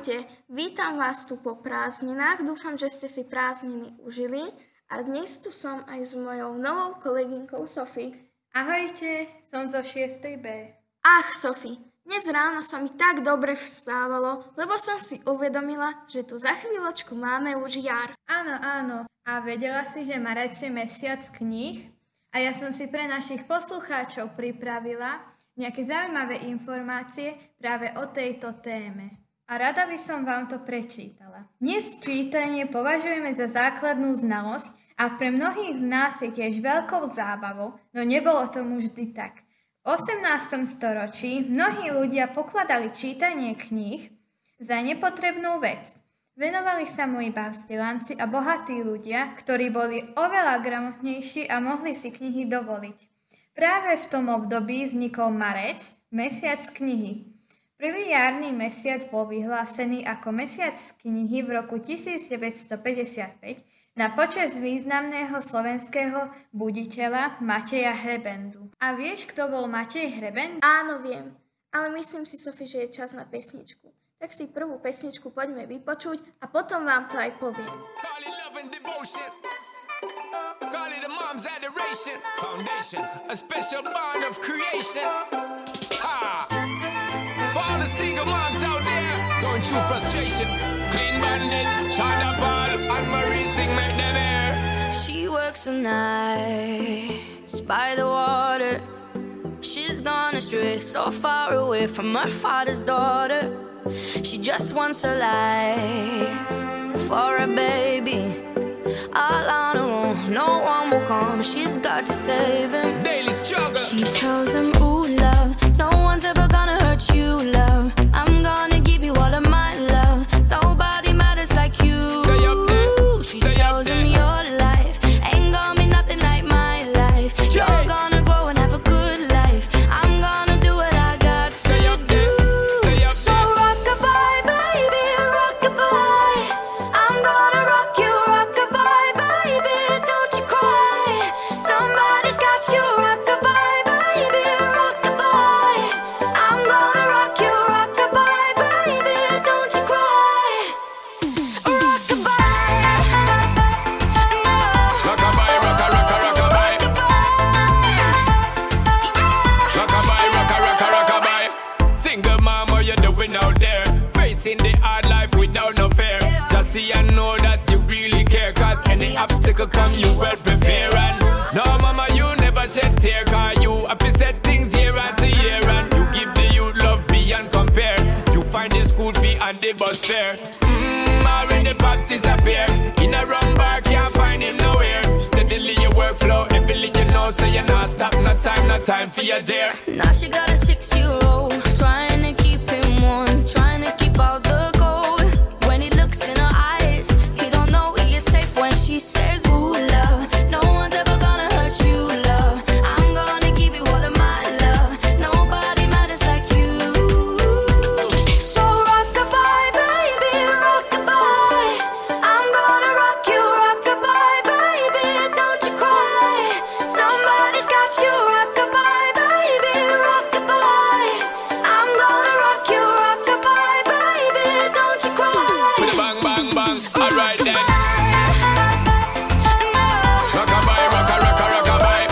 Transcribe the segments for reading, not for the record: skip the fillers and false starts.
Ahojte, vítam vás tu po prázdninách, dúfam, že ste si prázdniny užili a dnes tu som aj s mojou novou kolegynkou Sofie. Ahojte, som zo 6B. Ach, Sofie, dnes ráno sa mi tak dobre vstávalo, lebo som si uvedomila, že tu za chvíľočku máme už jar. Áno. A vedela si, že marec je mesiac kníh? A ja som si pre našich poslucháčov pripravila nejaké zaujímavé informácie práve o tejto téme. A rada by som vám to prečítala. Dnes čítanie považujeme za základnú znalosť a pre mnohých z nás je tiež veľkou zábavou, no nebolo tomu vždy tak. V 18. storočí mnohí ľudia pokladali čítanie kníh za nepotrebnú vec. Venovali sa mu iba vzdelanci a bohatí ľudia, ktorí boli oveľa gramotnejší a mohli si knihy dovoliť. Práve v tom období vznikol marec, mesiac knihy. Prvý jarný mesiac bol vyhlásený ako mesiac knihy v roku 1955 na počesť významného slovenského buditeľa Mateja Hrebendu. A vieš, kto bol Matej Hrebend? Áno, viem, ale myslím si, Sofie, že je čas na pesničku. Tak si prvú pesničku poďme vypočuť a potom vám to aj poviem. Call it a mom's adoration. Foundation, a special bond of creation. Ha! For all the single moms out there going through frustration, Clean Bandit, China Ball, and Marie thing make them air. She works the nights by the water. She's gone astray, so far away from her father's daughter. She just wants a life for a baby. All on her own, no one will come. She's got to save him. Daily struggle. She tells him, ooh, love, no one's ever gonna hurt you, love. I'm gonna give you all of my love. Nobody matters like you. Stay up there. She Stay tells up him there. your life ain't gonna be nothing like my life. You're gonna grow and have a good life. I'm gonna do what I got to Stay up there. Stay up So there. rock-a-bye, baby, rock-a-bye. I'm gonna rock you, rock-a-bye, baby, don't you cry. Somebody's got you, rock-a-bye, baby, rock-a-bye. I'm gonna rock you, rock-a-bye, baby, don't you cry. Rock-a-bye, no. Rock-a-bye, rock-a-rock-a, rock-a-bye. Rock-a-bye, rock-a-rock-a, rock-a-bye. Single mom, what you doing out there? Facing the hard life without no fear. Just see and know that you really care, cause any obstacle come, you well prepare. And no, mama, you never shed tear, cause you have to set things year after year. And you give the youth love beyond compare. You find the school fee and the bus fare. Already pops disappear. In a wrong bar, can't find him nowhere. Steadily your workflow, everything you know, so you're not stop, no time for your dear. Now she got a 6-year-old, trying to keep him warm, trying to keep out the cold. When he looks in her eyes, he don't know he is safe when she says, ooh, love, no one's ever gonna hurt you, love. I'm gonna give you all of my love. Nobody matters like you. So rock-a-bye, baby, rock-a-bye. I'm gonna rock you, rock-a-bye, baby, don't you cry. Somebody's got you, rock-a-bye, baby, rock-a-bye. I'm gonna rock you, rock-a-bye, baby, don't you cry. With a bang, bang, bang, alright then. No. Rock-a-bye, rock-a-rock-a, rock-a-bye.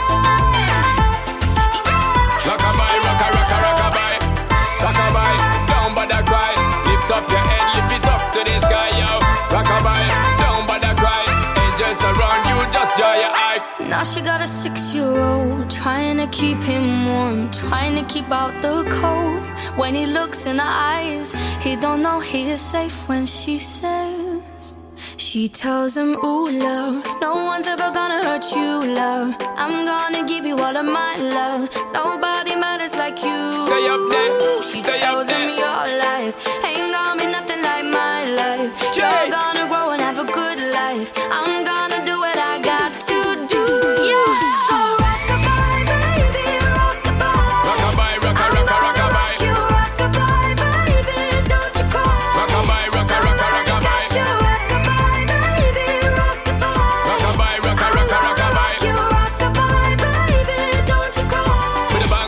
Rock-a-bye, rock-a-rock-a, rock-a-bye. Rock-a-bye, don't bother cry. Lift up your head, lift it up to the sky, yo. Rock-a-bye, don't bother cry. Angels around you, just dry your eye. Now she got a 6-year-old, trying to keep him warm, trying to keep out the cold. When he looks in her eyes, he don't know he is safe when she says. She tells him, ooh, love, no one's ever gonna hurt you, love. I'm gonna give you all of my love. Nobody matters like you. Stay up there, She stay up tells him there. your life ain't gonna be nothing like my life. Jay. You're gonna grow and have a good life. I'm gonna do what I got to do. So rock-a-bye, baby, rock-a-bye. Rock-a-bye, rock-a-rock-a, rock-a-bye. You rock-a-bye, baby, don't you cry. Rock-a-bye, rock-a-rock-a, rock-a-bye. You rock-a-bye, baby, rock-a-bye. Rock-a-bye, rock-a-rock-a, rock-a-bye. You rock-a-bye, baby, don't you cry. With a bang,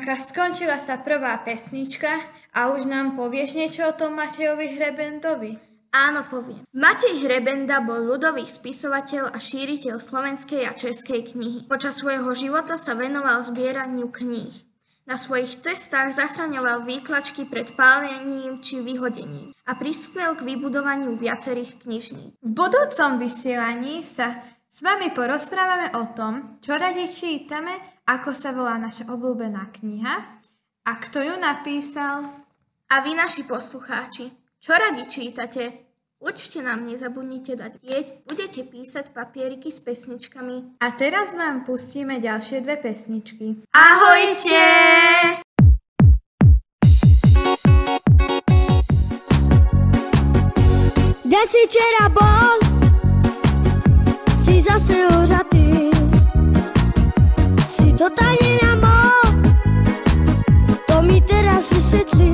Janka, skončila sa prvá pesnička a už nám povieš niečo o tom Matejovi Hrebendovi? Áno, poviem. Matej Hrebenda bol ľudový spisovateľ a šíriteľ slovenskej a českej knihy. Počas svojho života sa venoval zbieraniu kníh. Na svojich cestách zachraňoval výtlačky pred pálením či vyhodením a prispel k vybudovaniu viacerých knižní. V budúcom vysielaní sa s vami porozprávame o tom, čo radi čítame, ako sa volá naša obľúbená kniha a kto ju napísal. A vy, naši poslucháči, čo radi čítate? Určite nám nezabudnite dať vedieť, budete písať papieriky s pesničkami. A teraz vám pustíme ďalšie dve pesničky. Ahojte! Kde si včera bol? Si zase ožatý. Si totálne namol. To mi teraz vysvetlí.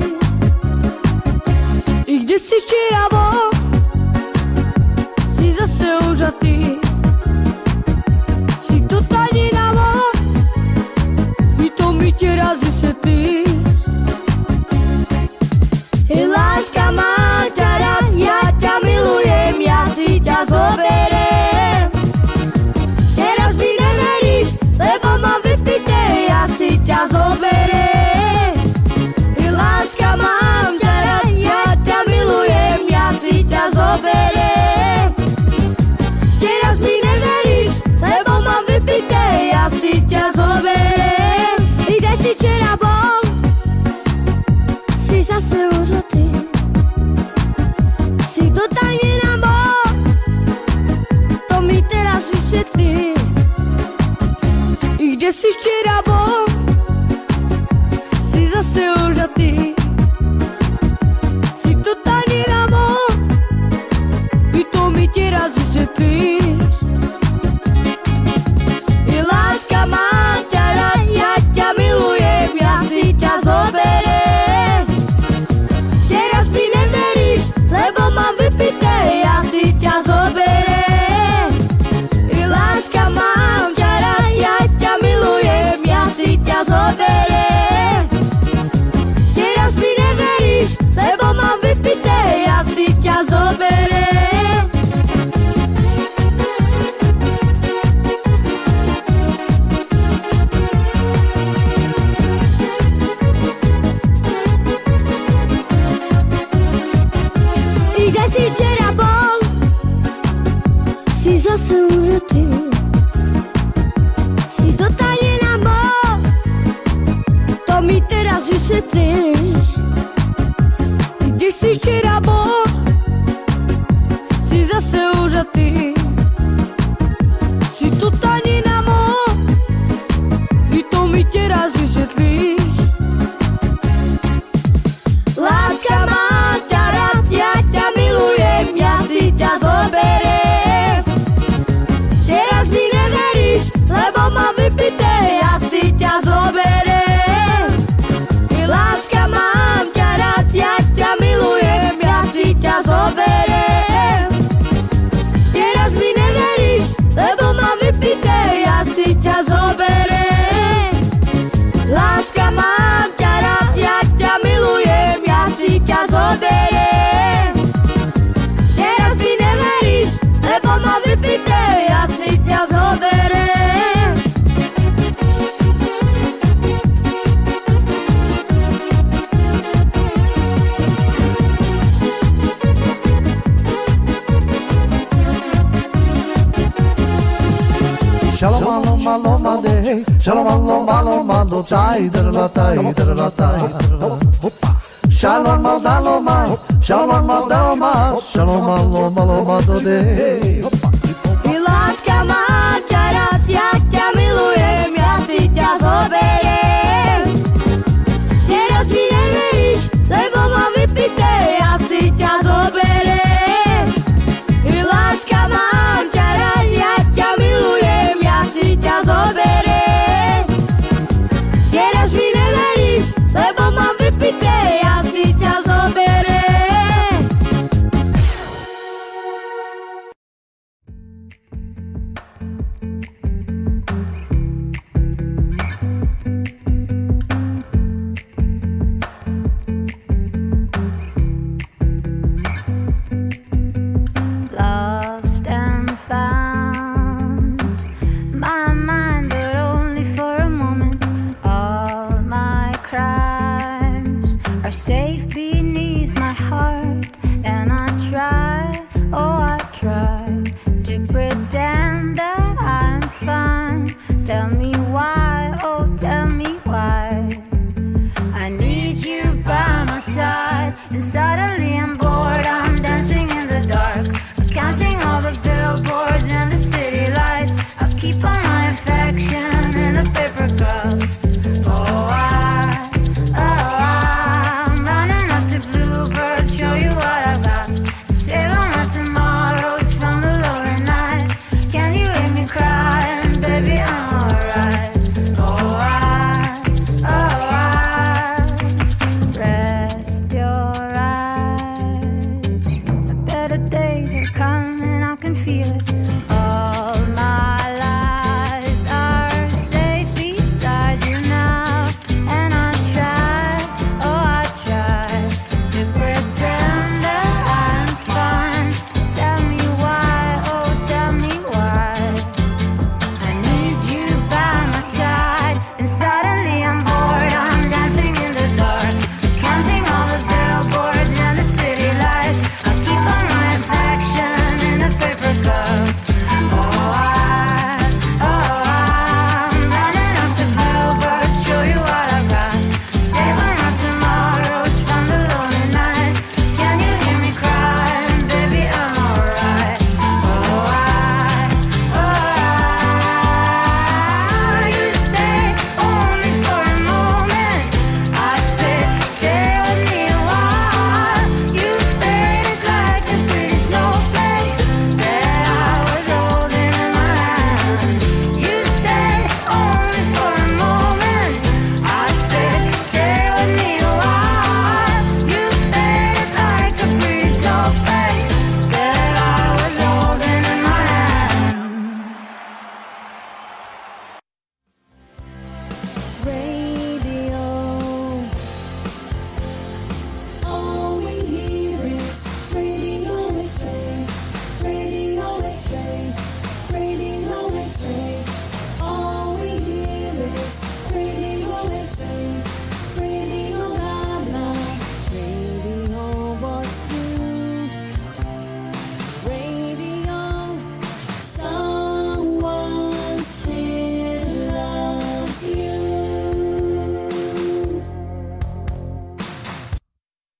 I kde si včera bol? Si zase ožatý. Si totálne namol. I to mi teraz vysvetlí. Láska, mám ťa rád, ja ťa milujem, ja si ťa zoberiem. Teraz mi neveríš, lebo ma vypite, ja si ťa zoberiem. Láska, mám ťa rád, ja ťa milujem, ja si ťa zoberiem. Teraz mi neveríš, lebo ma vypite, ja si ťa zoberiem. I kde si včera bol? Si zase ožatý. Si totálne namol. To mi teraz vysvetlí. I kde si včera bol? Si zase ožatý. Si totálne namol. I to mi teraz vysvetlíš. I láska, mám ťa rád, ja ťa milujem, ja si ťa zoberiem. Teraz mi neveríš, lebo mám vypité, ja si ťa zoberiem. I láska, mám ťa rád, ja ťa milujem, ja si ťa zoberiem. Teraz mi neveríš, lebo mám vypité, ja si ťa zoberiem. I kde si včera bol? Si zase uretý. Si totálne namol. To mi teraz vysvetlíš. I kde si včera bol? Si zase užatý. Si totálne namol. I to mi teraz vysvetlíš. Láska, mám ťa rád, ja ťa milujem, ja si ťa zoberiem. Teraz mi neveríš, lebo mám vypité, ja si ťa zoberiem. I láska, mám ťa rád, ja ťa milujem, ja si ťa zoberiem. Teraz mi neveríš, lebo mám vypité, ja si ťa zoberiem. Láska, mám ťa rád, ja ťa milujem, ja si ťa zoberiem. Teraz mi neveríš, lebo mám vypité, ja si ťa zoberiem. Shalom alom alom ade, shalom alom alom alom, tai derla tai derla tai. Shalom alom alom, shalom alom alom, shalom alom alom ade. I láska, mám ťa rád, ja ťa milujem, ja si ťa zoberiem. Teraz mi neveríš, lebo mám vypité, ja si ťa zoberiem. I láska, mám ťa rád, ja ťa milujem, ja si ťa zoberiem. Teraz mi neveríš, lebo mám vypité, ja si ťa zoberiem. are safe beneath my heart. And I try, oh I try